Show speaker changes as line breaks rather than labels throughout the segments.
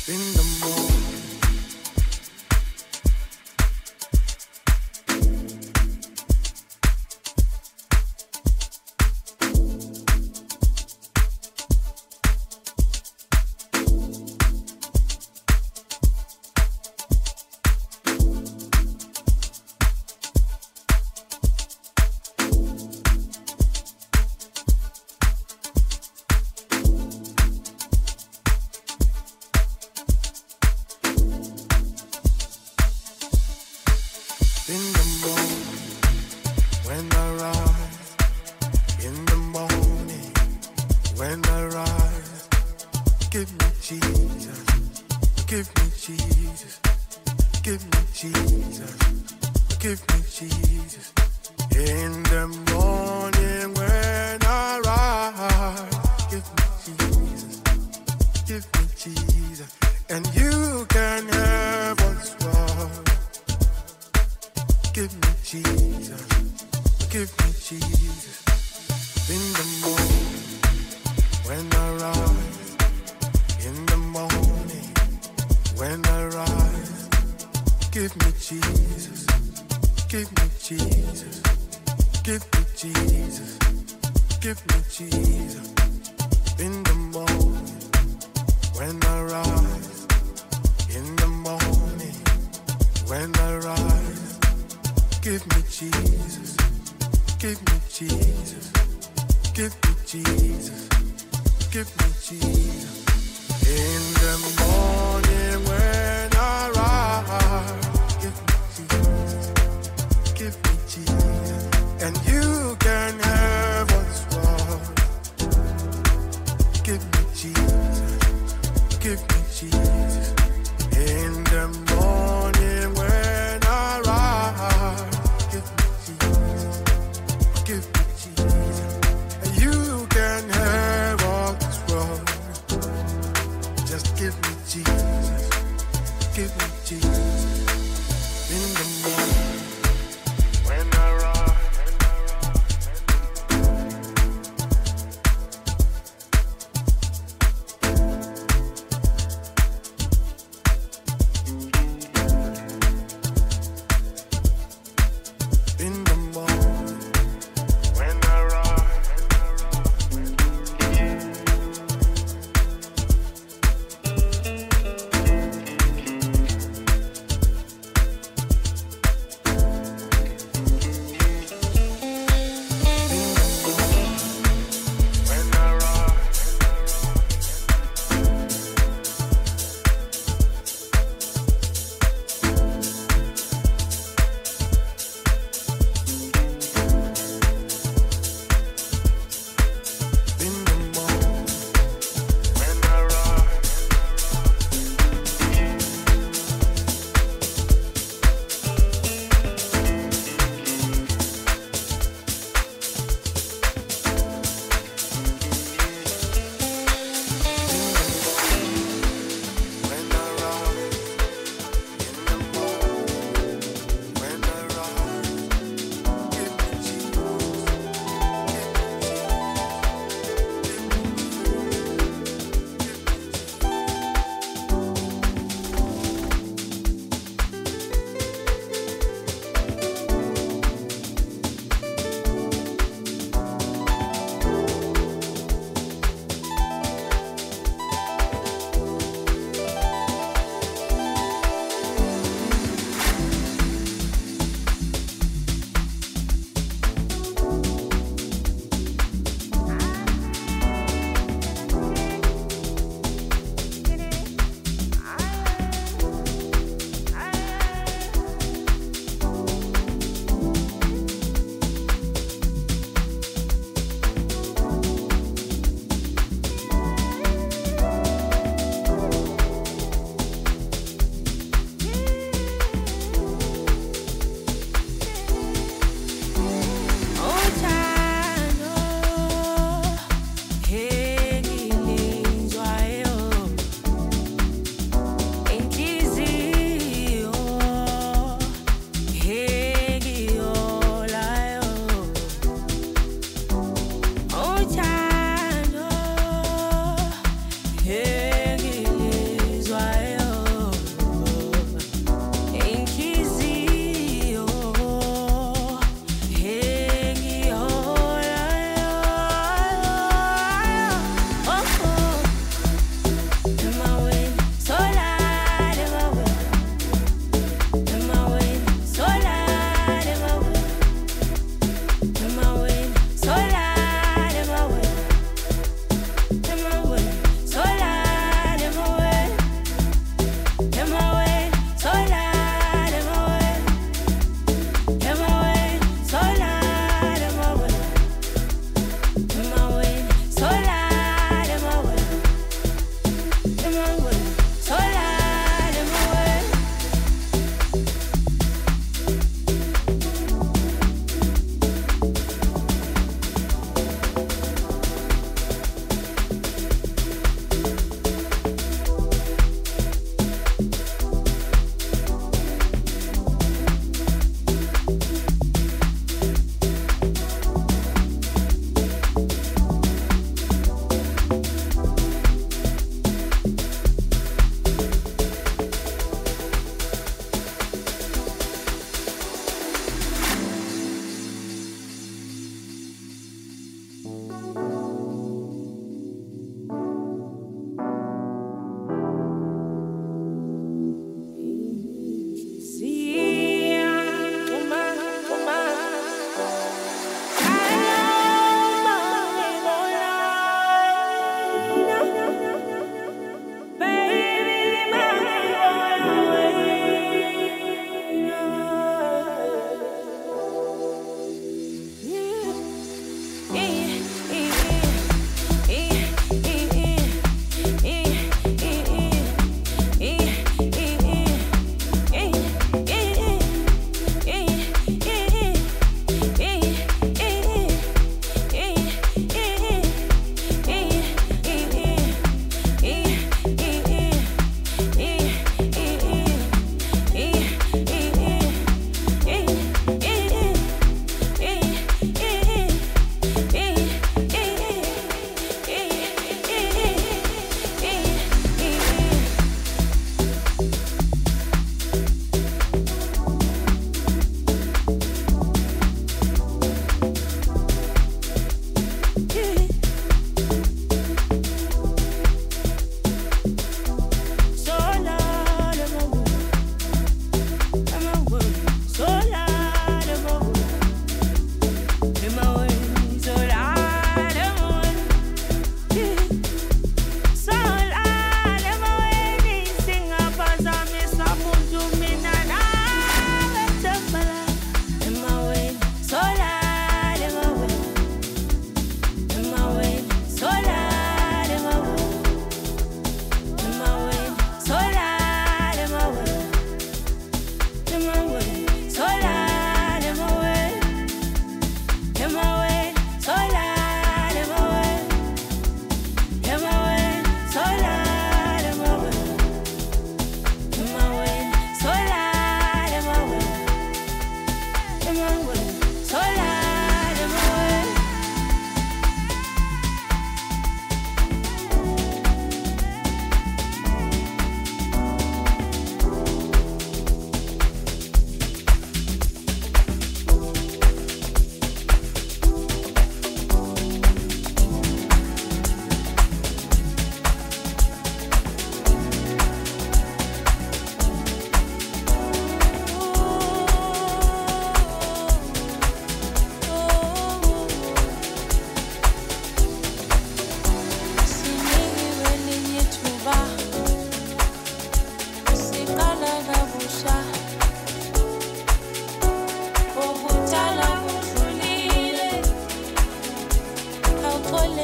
in the morning.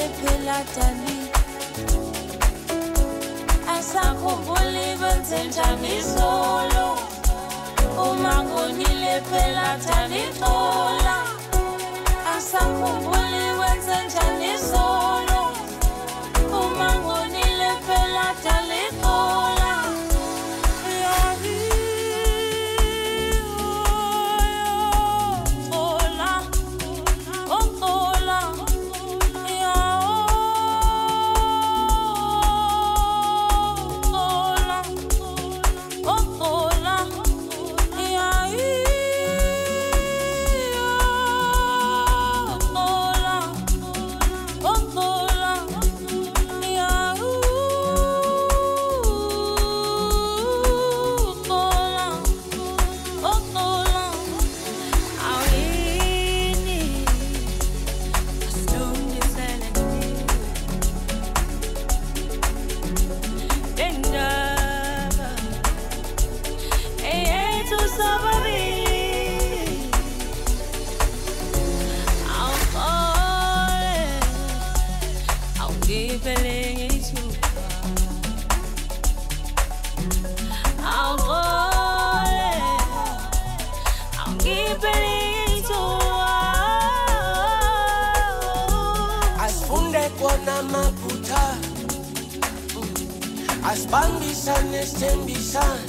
phela dani asakhumbuli kwenzenjani solo uma ngonile phela dani thola asakhumbuli kwenzenjani solo uma ngonile phela dani thola
Asibambisane sithembisane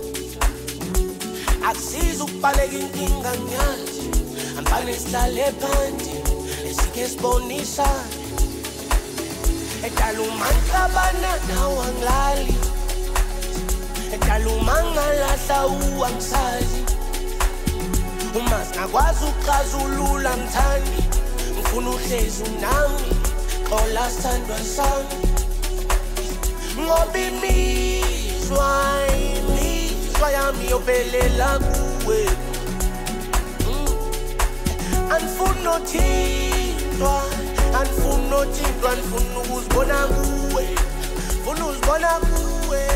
akusiza ukubaleka inkinga ngiyazi ambane sihlale phansi esike sibonisane edala umanhlabana nawo angilali edala umangalahla uwangisazi uma singakwazi ukuxazulula mthandi ngifuna uhlezi unami xola sithandwa sami ngoba imizwa yami yophelela kuwe anifuna uthintwa anifuna ukuzibona kuwe funa uzibona kuwe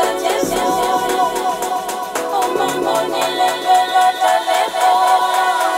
Oh,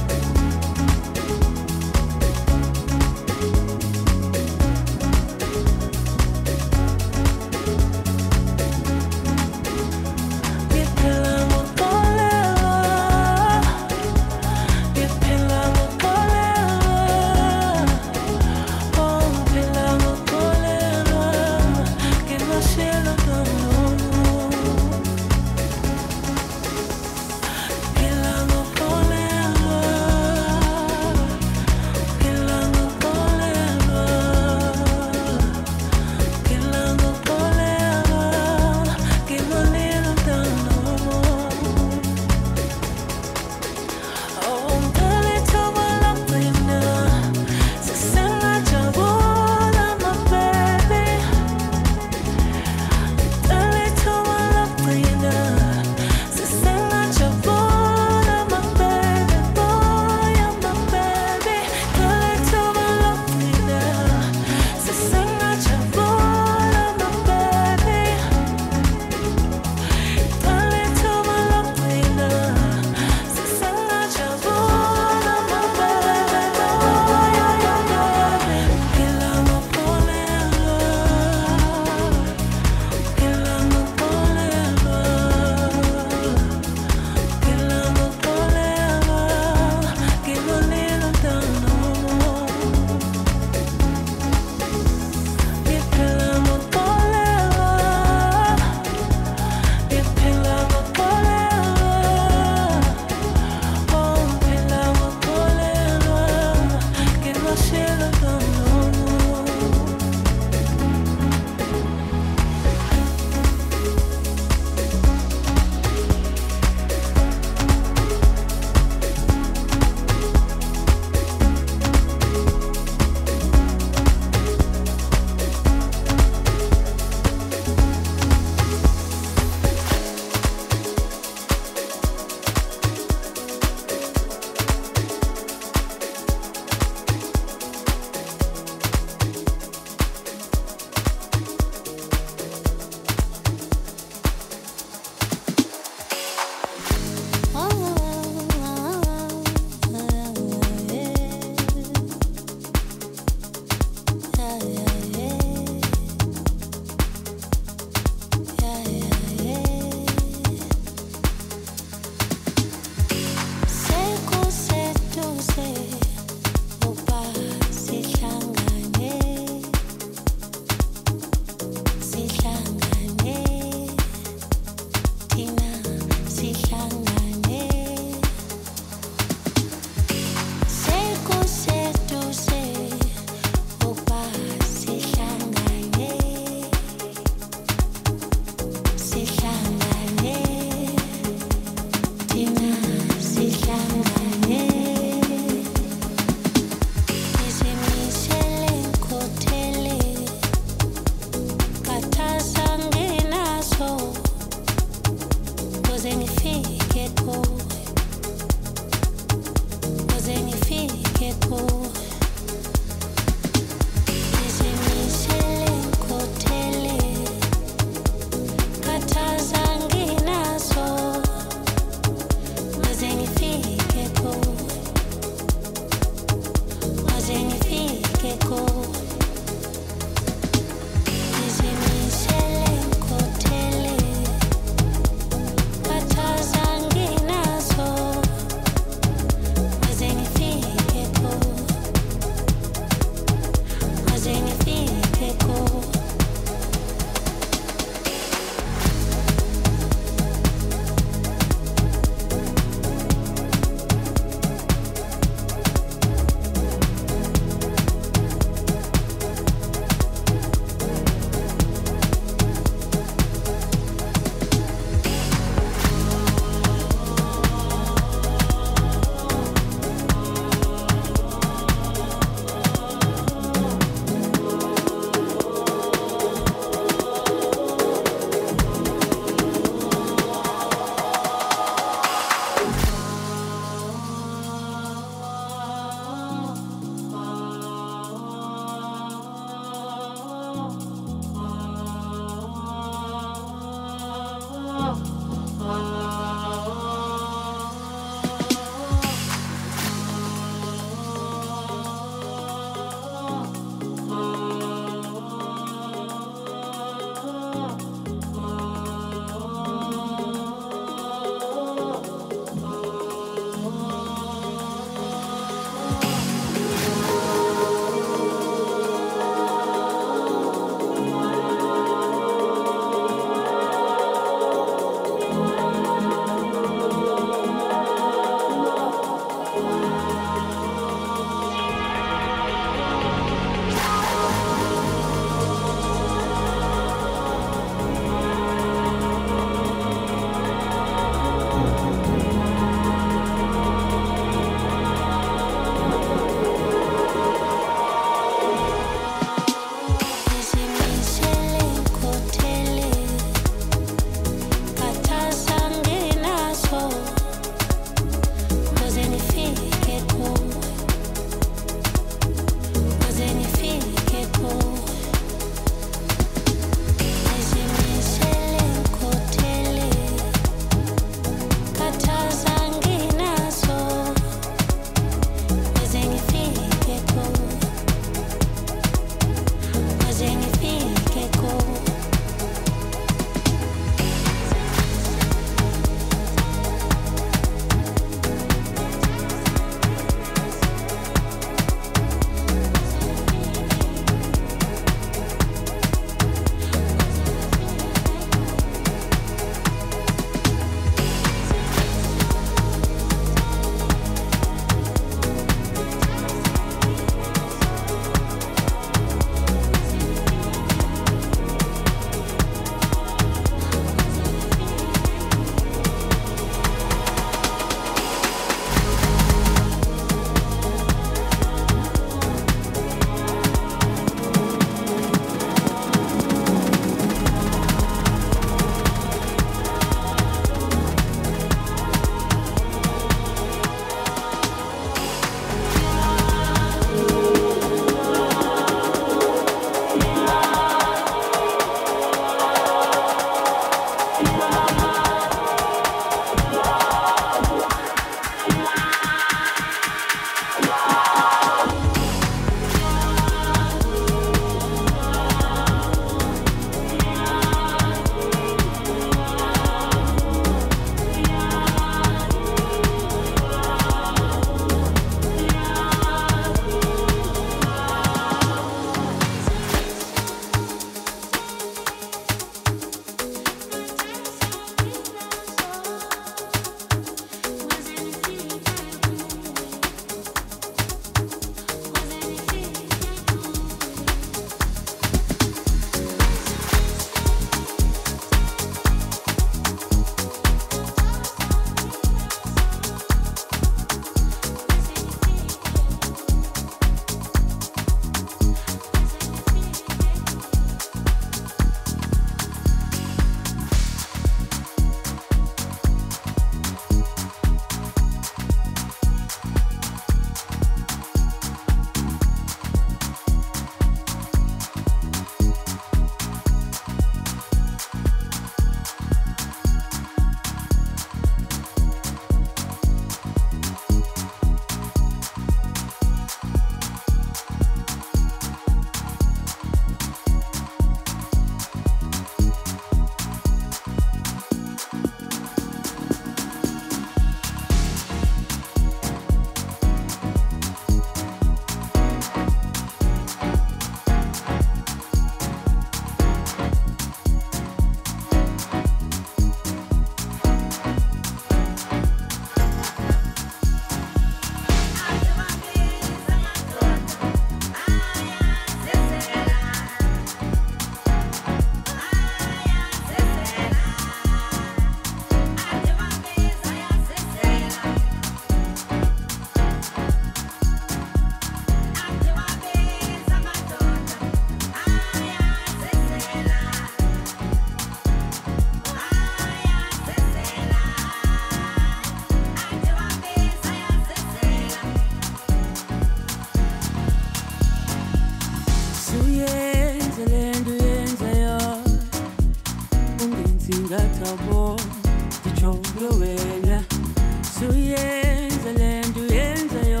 zingathabo ndijonge wena suyenza le nto uyenzayo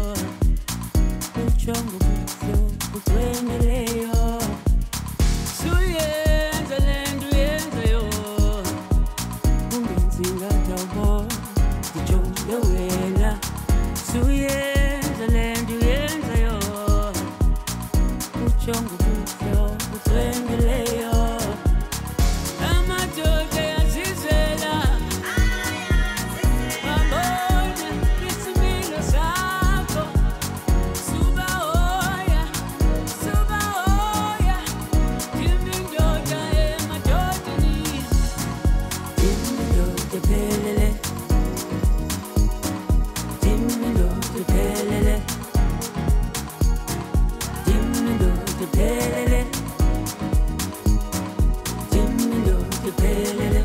ujonge ubuhle bugcweleyo suyenza le nto uyenzayo ungenzi ngathabo ndijonge wena suyenza le nto uyenzayo ujonge ubuhle bugcweleyo amadoda yazizela babona isimilo sakho suba hoya imindoda emadodeni imindoda ephelele imindoda ephelele imindoda ephelele pelele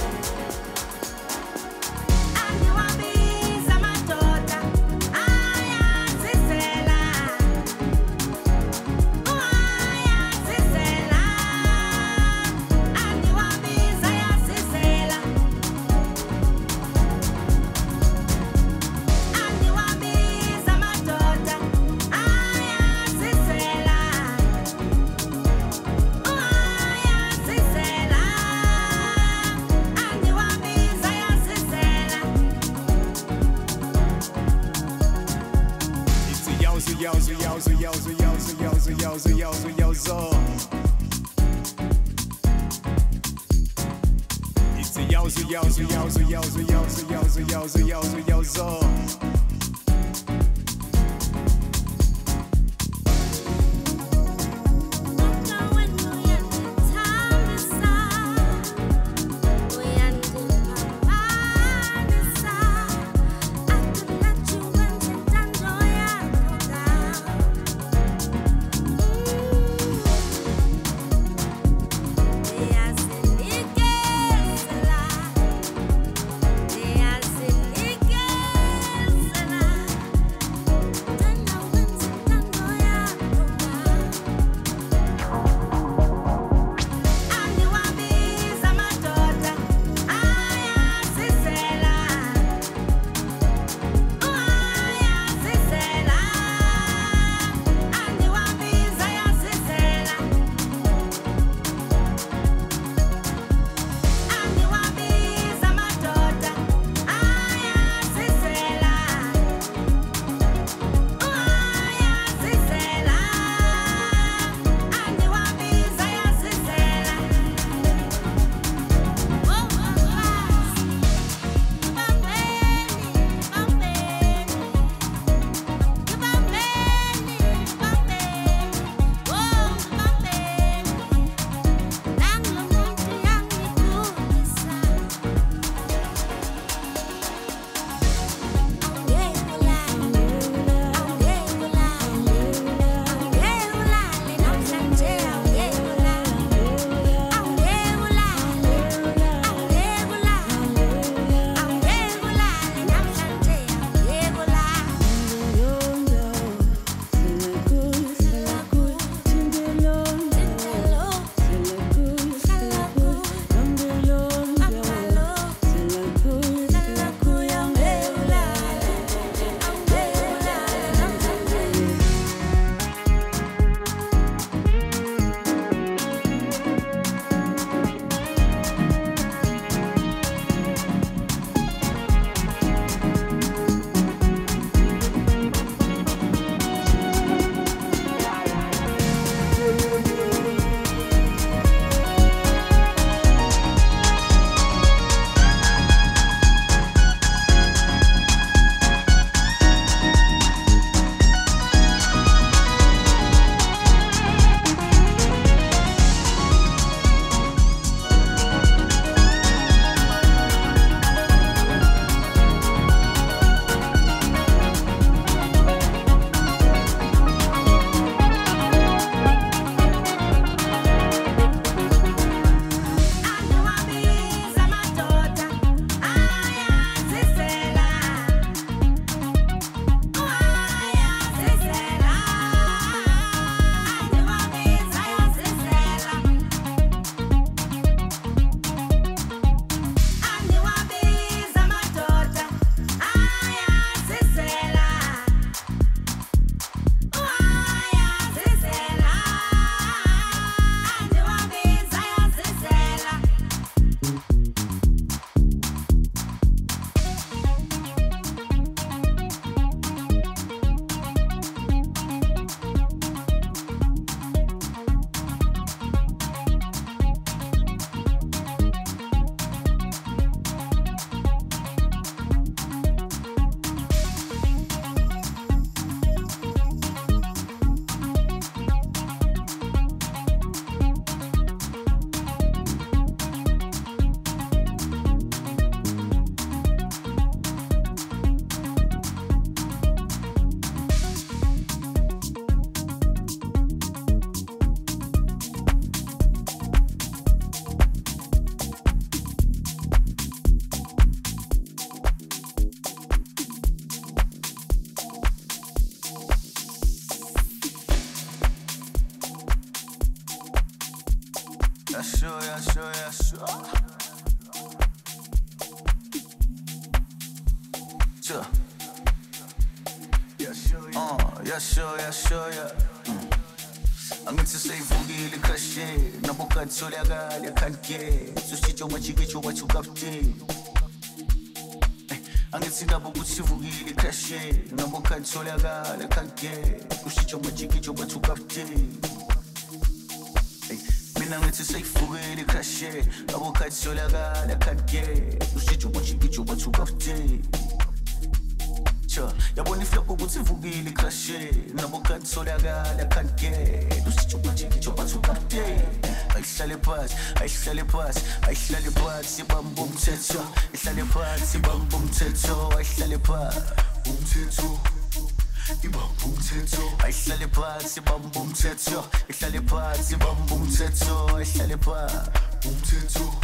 angiwabiza amadoda ayazizela angiwabiza ayazizela angiwabiza amadoda ayazizela
Angithi seyivukile ikhashe nabokati solakala can't get susitsho majikitsho wathi ukapteni Angithi ndaba ukuthi sivukile ikhashe nabokati solakala can't get susitsho majikitsho wathi ukapteni Mina ngithi seyivukile ikhashe nabokati solakala can't get susitsho majikitsho wathi ukapteni Yabona ifloko ukuthi ivukile ikhashe nabokati solakala can't get usitsho majikitsho bathi ukapteni ayihlale phansi ayihlale phansi sibamba umthetho ihlale phansi sibamba umthetho ayihlale phansi umthetho ibamba umthetho ayihlale phansi sibamba umthetho ihlale phansi sibamba umthetho ayihlale phansi umthetho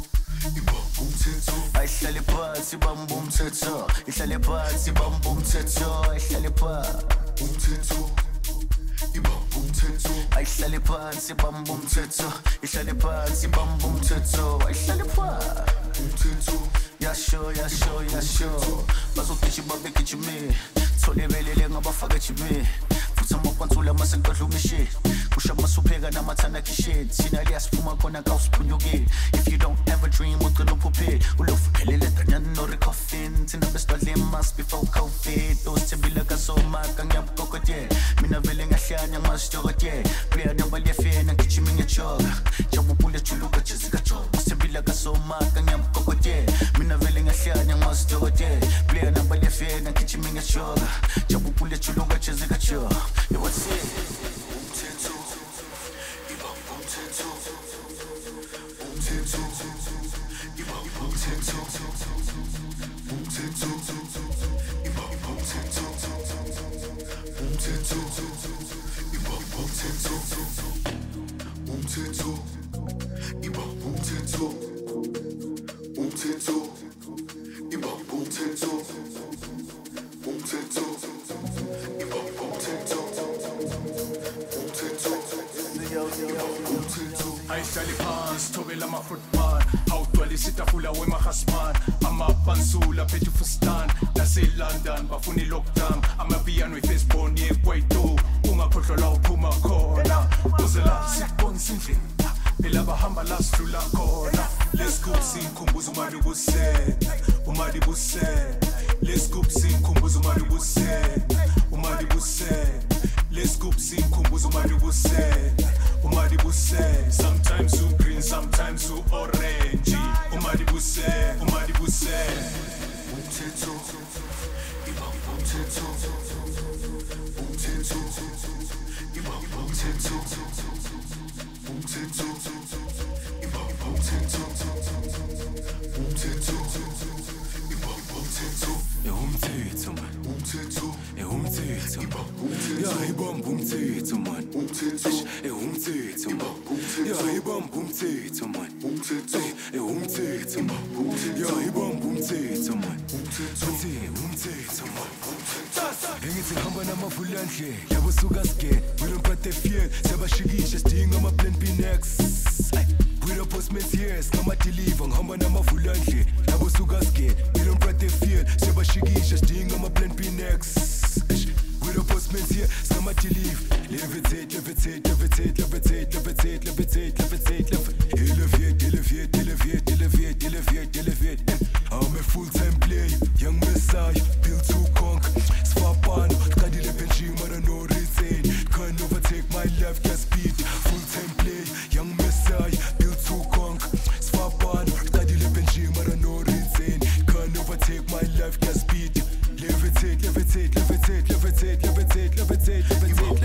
Ayihlale phansi bamba umthetho ihlale phansi bamba umthetho ayihlale phansi umthetho ibamba umthetho ayihlale phansi bamba umthetho ihlale phansi bamba umthetho ayihlale phansi umthetho yasho bazogijima begijime tholebelele ngabafaka ejimini futhi amapantula amasenkadlumishe kusha masupheka namathana kisheni thina liyasiphuma khona kawusiphunyukile if you don't have a dream ugcina uphuphile ulofuphelele danyana norecoffin thina besidwadle mas before covid osithembile kasomaka ngiyabukokotela mina vele ngahlanya ngimasitokotela player nobaliyafena ngijimi ngejoga jabubule juluka jizikajoga osithembile kasomaka ngiyabukokotela mina vele ngahlanya ngimasitokotela player nobaliyafena ngijimi ngejoga jabubule juluka jizikajoga what's it? Umthetho ibamba umthetho umthetho ibamba umthetho umthetho ibamba umthetho umthetho ibamba umthetho umthetho ibamba umthetho umthetho ibamba umthetho umthetho ibamba umthetho
Ayihlale phansi thobela ama-fruitman awugcwalisa itafula wemahasman amapansula phethe ufustan naselondon bafuna i-lockdown amapiyano i-firstborn yekwaito ungakhohlwa la uphuma khona uzela sikubonisa indlela phela bahamba la sidlula khona lesgroup sinkhumbuza umali ubusene lesgroup sinkhumbuza umali ubusene lesgroup sinkhumbuza umali ubusene sometimes you green sometimes you orange umali busene
umthetho ibamba umthetho umthetho ibamba umthetho umthetho ibamba umthetho umthetho ibamba umthetho
umthetho man
umthetho
umthetho ya ibamba umthetho man
umthetho
umthetho ya ibamba umthetho man
umthetho
umthetho ya ibamba umthetho man umthetho man Engithi ngihamba namavulandle yabo suka scared we don't got the fear sebashikisha sidinga ama plan B next we don't postmates yes ngama deliver ngihamba namavulandle yabo suka scared we don't got the fear sebashikisha sidinga ama plan B next we don't postmates here ngama deliver levitate elevate I'm a full-time player young messiah built to conquer Svapano, kadile benching, but I know retain. Can't overtake my life, gas speed. Full-time play, young messiah, built to conquer. Svapano, kadile benching, but I know retain. Can't overtake my life, gas speed. Levitate.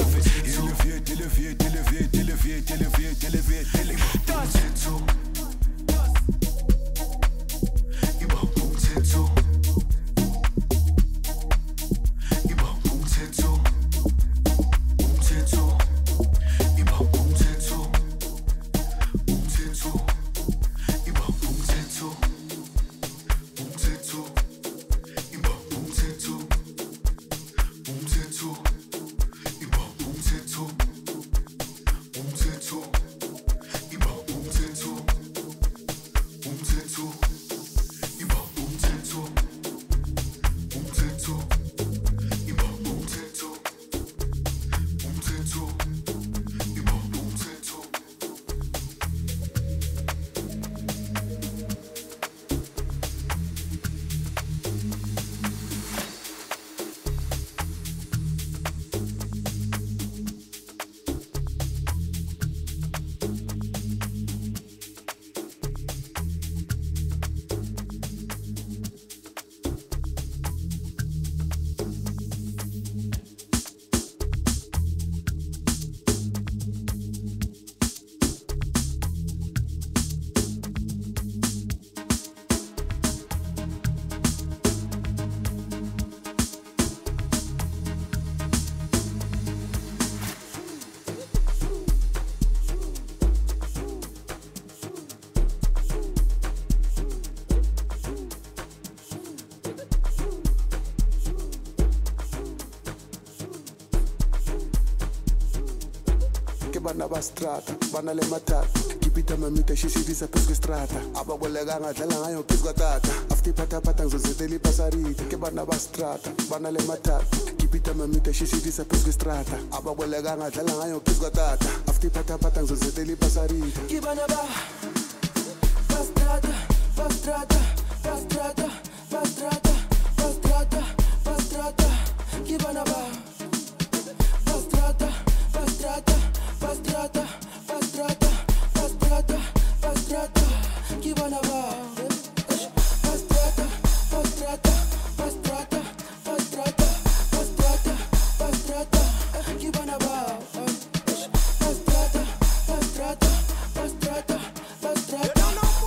bana ba strata bana le matata kipita mamita shishidisa phezu kwestrata ababolekanga dlala ngayo phezu kwatata after iphathaphatha ngizozetela ipasariti ke bana ba strata bana le matata kipita mamita shishidisa phezu kwestrata ababolekanga dlala ngayo phezu kwatata after iphathaphatha ngizozetela ipasariti ke bana ba strata strata strata strata strata strata ke bana ba strata strata strata strata strata strata ke bana ba strata strata strata strata strata strata ke bana ba strata strata strata strata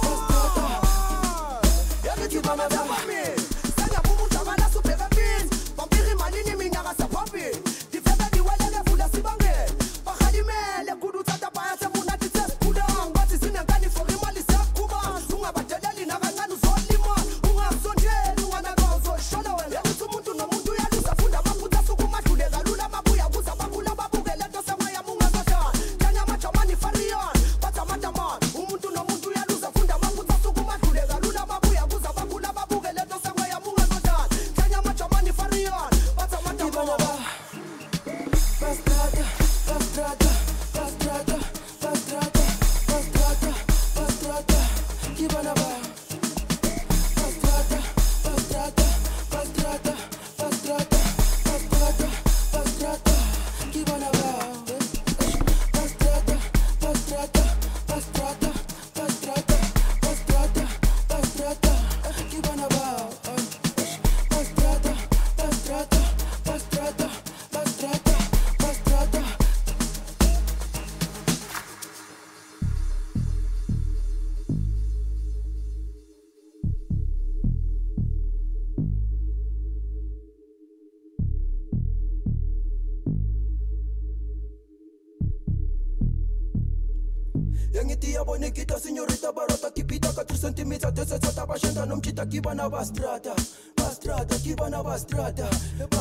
Yangitia bonikita signorita barota kipita 4 cm desata bashenda nomchita kibana bastrata kibana bastrata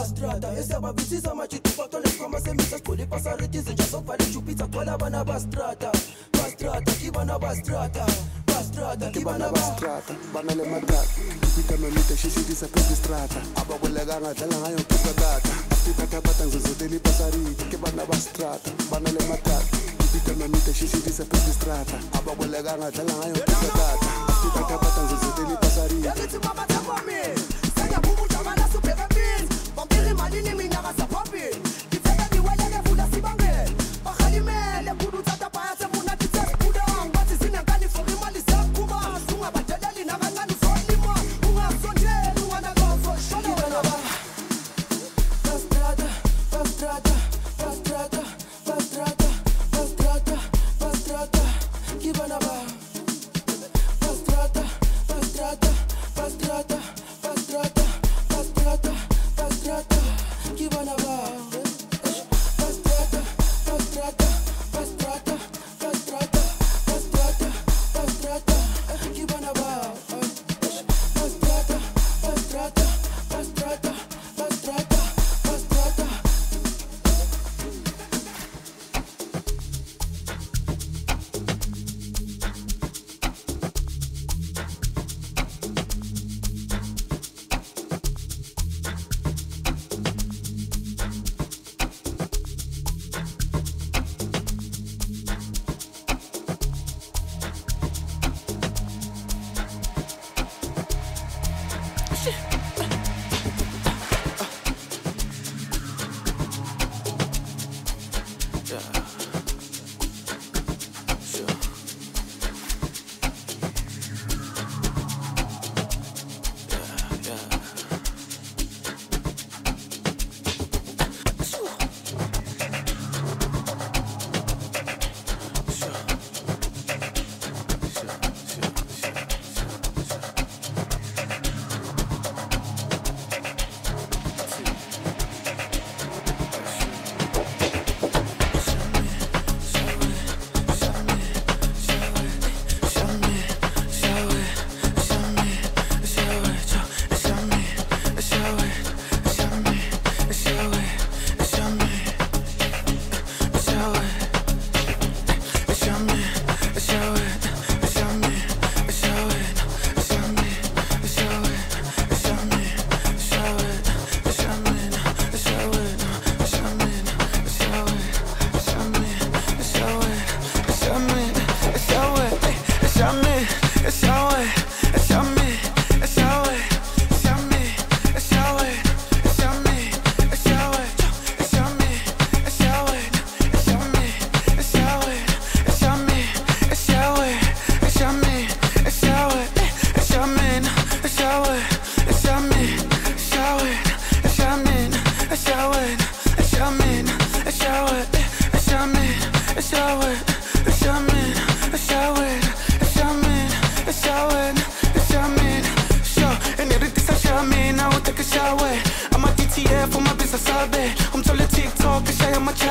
esaba visisa machitu patole kama semisa skole pasariti zinjaso pale chupita tola bana bastrata kibana bastrata kibana bastrata
bana le matata kipita mamita shishidisa phezu kwestrata ababolekanga dlala ngayo phezu kwatata after iphathaphatha ngizozetela ipasariti ke bana ba strata bana le matata kipita mamita shishidisa phezu kwestrata ababolekanga dlala ngayo phezu kwatata after iphathaphatha ngizozetela ipasariti
yakithi mama tamami senya bubuta bana supeka pin bombiri malini mina kasapopi kifeka diwelele fula sibange bakhalimele kudu tata baya sebuna kitse kuda ngathi sinengani for imali sekuma sunga badeleli nakancane uzolima ungasondeli ungana kazo shona wena ba strata kibana ba strata kibana ba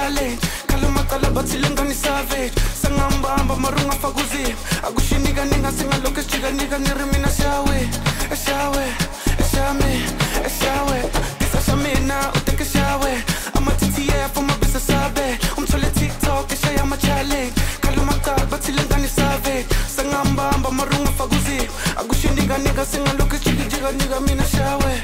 challenge kalamacala bathi lengane savage sangambamba marunga fakuzi akushinika ninga singaloke sijikanika niri mina shawe disashamina uteke shawe amatitf umabisa sabe umthole TikTok eshaya ama-challenge kalamacala bathi lengane savage sangambamba marunga fakuzi akushinika ninga singaloke sijikanika mina shawe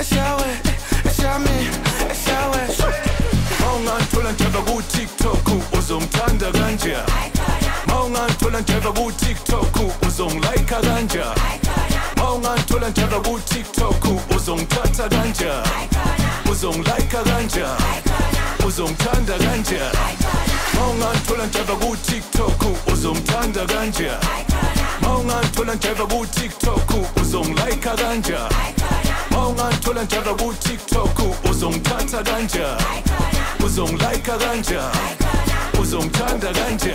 Maungathola njeba ku TikTok uzongithanda kanje Maungathola njeba ku TikTok uzongilike kanje Maungathola njeba ku TikTok uzongithatha kanje Uzongilike kanje Uzongithanda kanje Maungathola njeba ku TikTok uzongithanda kanje Maungathola njeba ku TikTok uzongilike kanje Maungathola njeba ku TikTok uzongithatha kanje Uzongilike kanje Uzongithanda kanje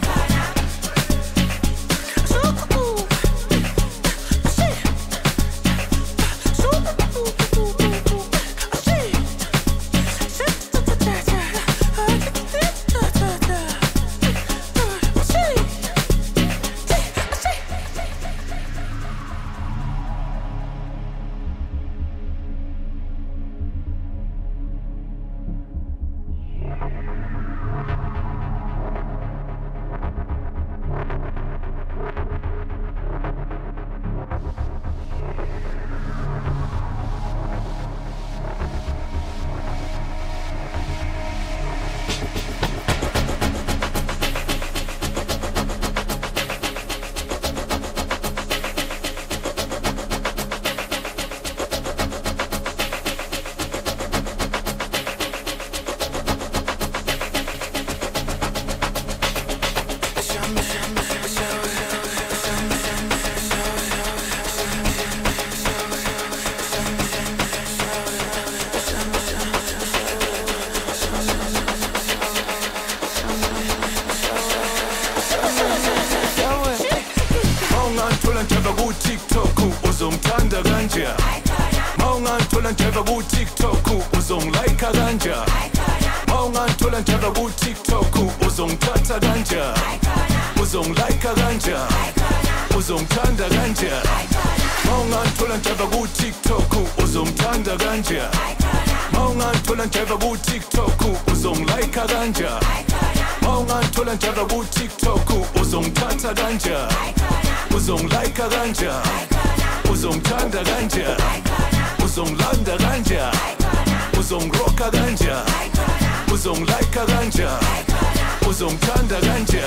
uzongithanda kanje Maungathola njeba ku TikTok uzongilike kanje Maungathola njeba ku TikTok uzongithatha kanje Uzongilike kanje Uzongithanda kanje Maungathola njeba ku TikTok uzongithanda kanje Maungathola njeba ku TikTok uzongilike kanje Maungathola njeba ku TikTok uzongithatha kanje Uzongilike kanje Uzongithanda kanje Uzongilanda kanje Uzongiroka kanje Uzongilike kanje Uzongithanda kanje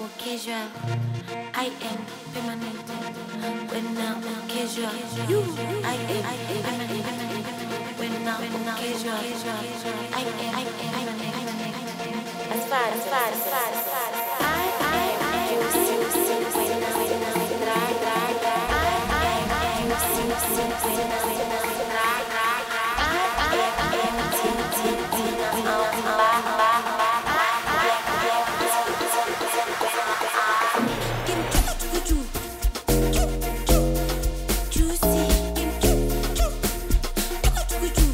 casual, I am permanent. When now casual, you, I am permanent. When now casual, I am permanent. As far as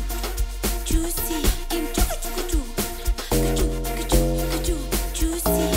juicy.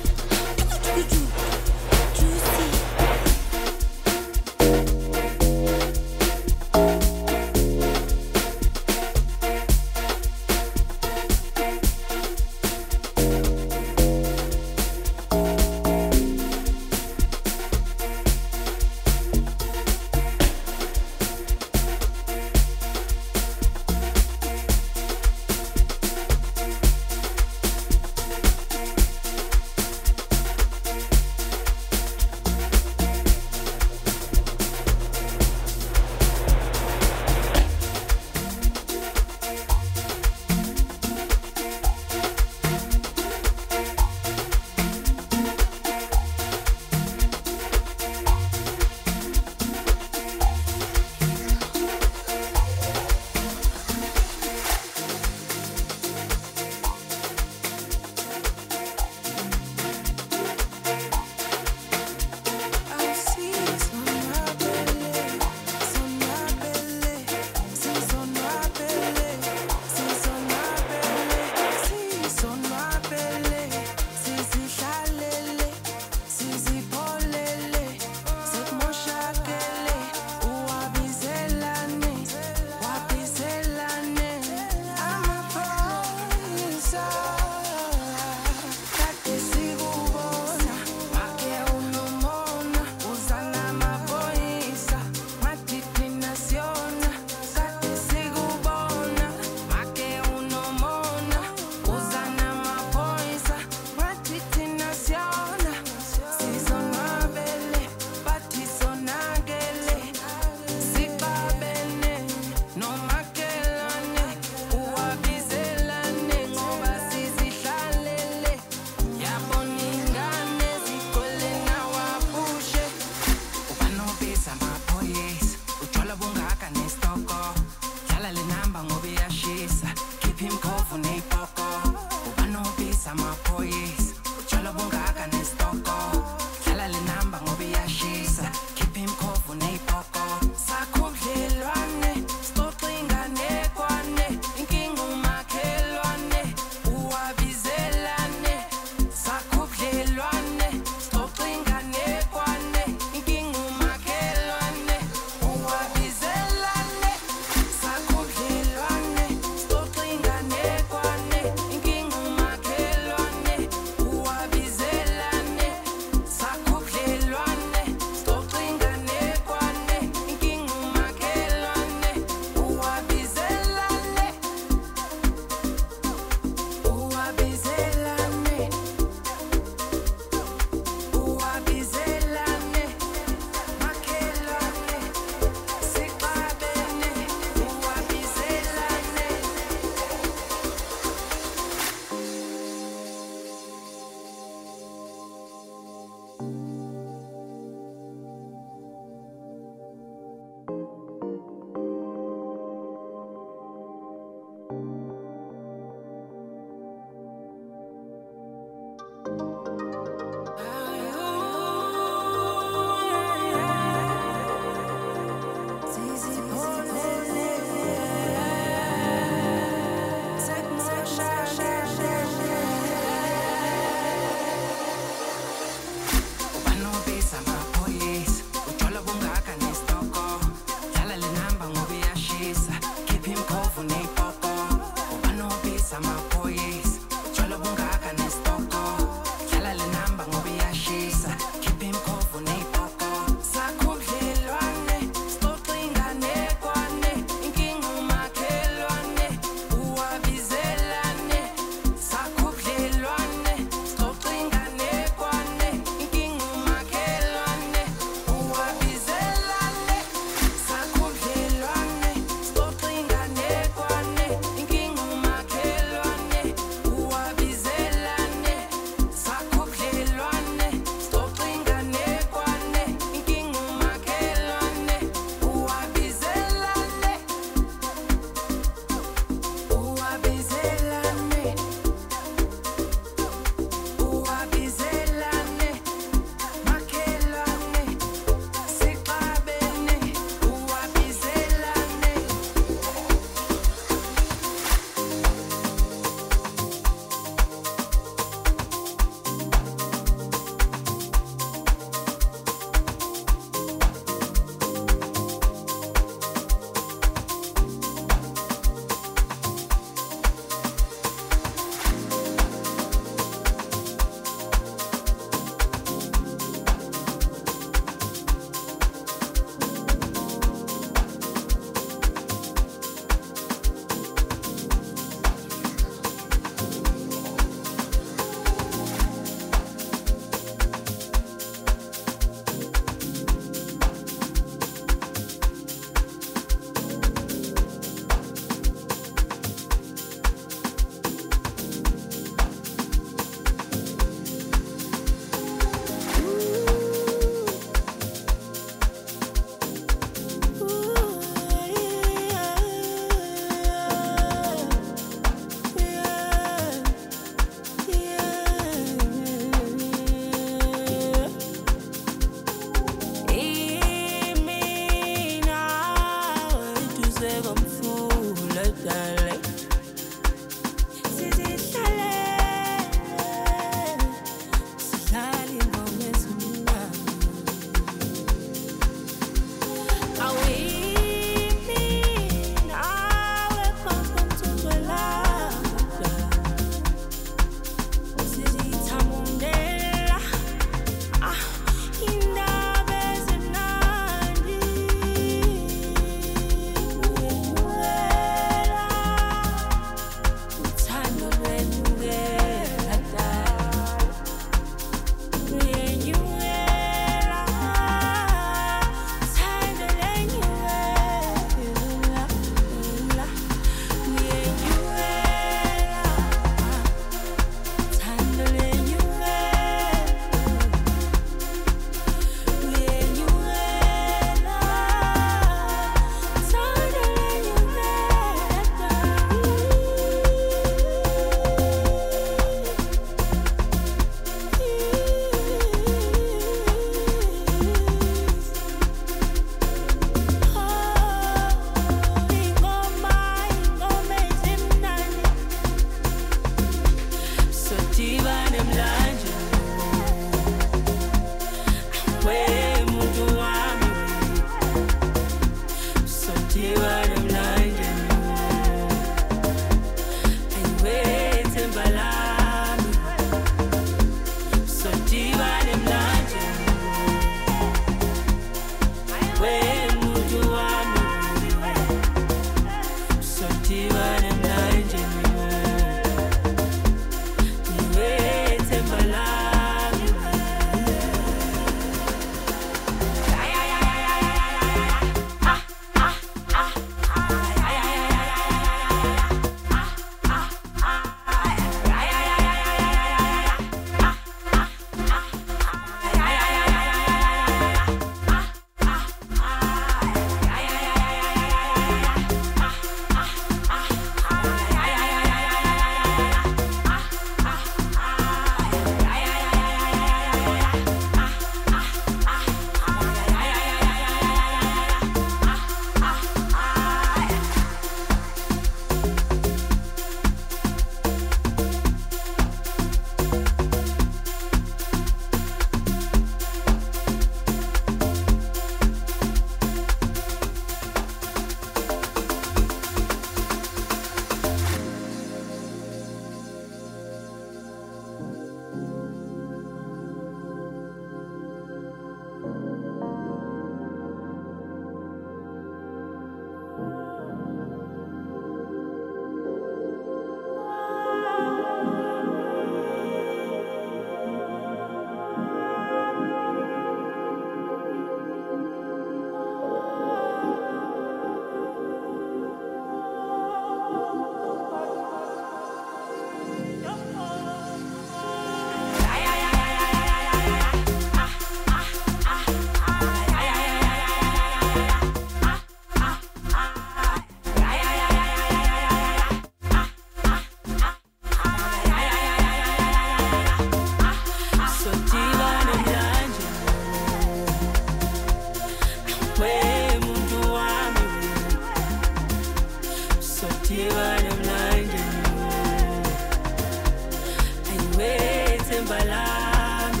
ithemba lami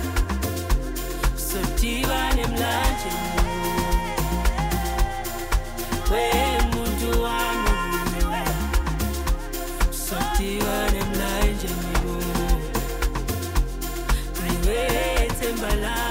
sodibana emlanjeni wemuntu wami sodibana emlanjeni niwe ithemba lami.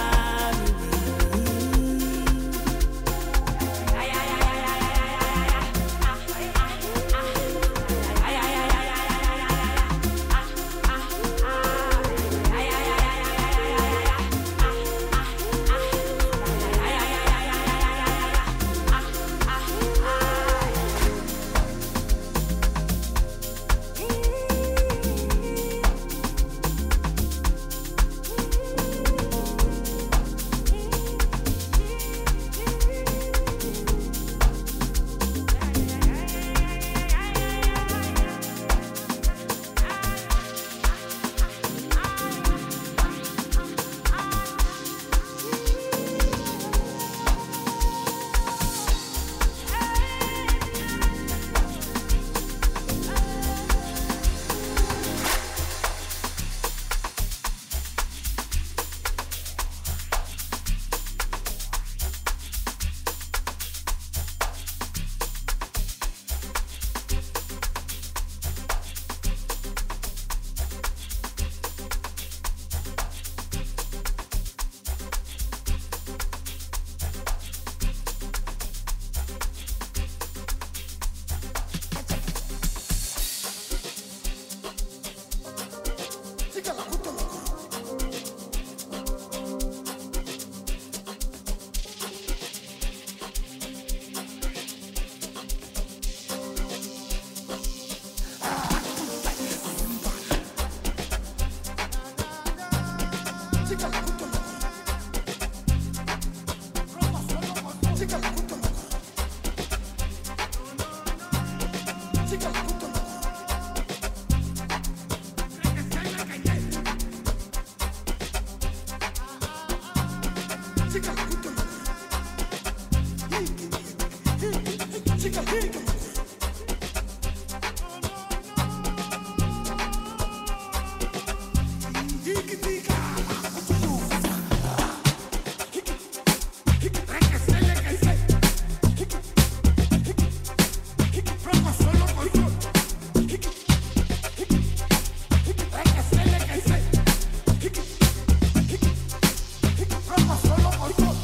Solo por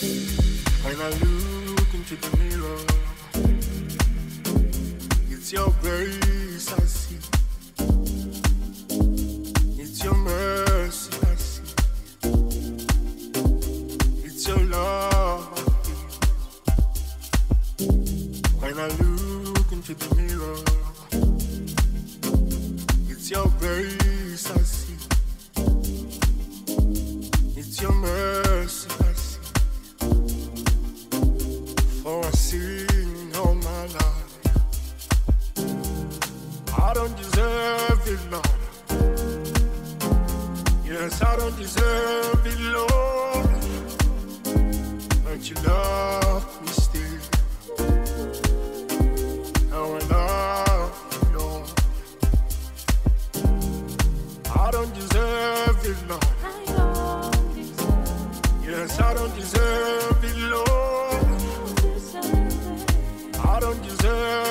When I look into the mirror, it's your grace I see. It's your mercy I see. It's your love. When I look into the mirror, it's your grace I see. It's your mercy I see. For I sing all my life, I don't deserve it, Lord. Yes, I don't deserve it, Lord. But you love me still. How I love you, Lord. I don't deserve it, Lord. Yes, I don't deserve it, Lord. I don't deserve